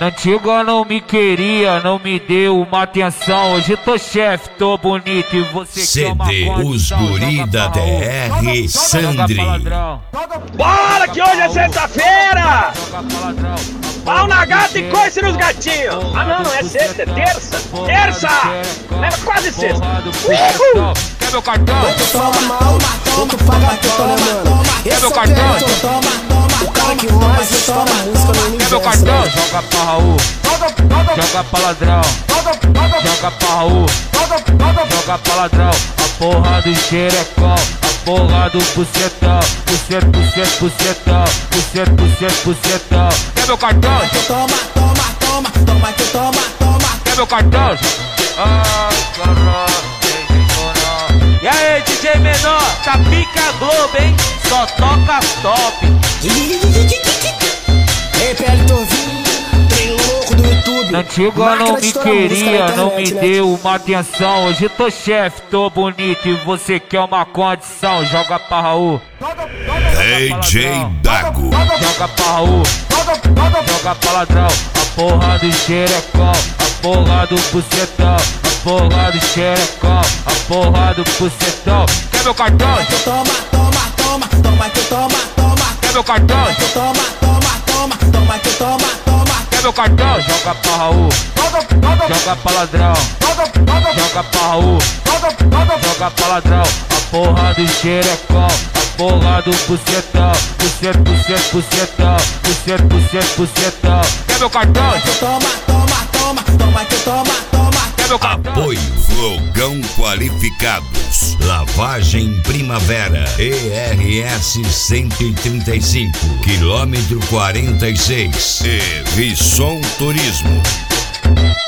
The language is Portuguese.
Na antiga não me queria, não me deu uma atenção. Hoje tô chefe, tô bonito e você CD Os Guri da DR Sandri. Bora que hoje é sexta-feira! Pau na gata e coice nos gatinhos! Ah não, não é sexta, é terça! Terça! É quase sexta! Uhul! Quer meu cartão? Tu paga tudo, né, mano? Quer meu cartão? O cara que mais estoura música no universo. Quer meu cartão? Joga pra Raul, joga pra ladrão, joga pra Raul, joga pra ladrão. A porra do xerecão, a porra do bucetão, bucetão, bucetão. Quer meu cartão? Toma, que toma. Quer meu cartão? Ai, caralho. E aí, DJ Menor, tá pica Globo, hein? Só toca top. Ei, PL Torvinho, trem louco do YouTube. Na antiga não me queria, não me deu uma atenção. Hoje tô chefe, tô bonito e você quer uma condição. Joga pra Raul, DJ Dago. joga pra Raul, joga pra ladrão. A porra do xerecão, a porra do bucetão, a porra do xerecão, a porra do bucetão. Quer meu cartão? Toma, que toma. Quer meu cartão? Toma, que toma. Quer meu cartão? Joga pra Raul, joga pra ladrão, joga pra Raul, joga pra ladrão. A porra do xerecão, a porra do bucetão, bucetão. Quer meu cartão? Toma, que toma. Quer meu cartão? Apoio Fogão Qualificados. Lavagem Primavera. ERS 135, quilômetro 46. E Visson Turismo.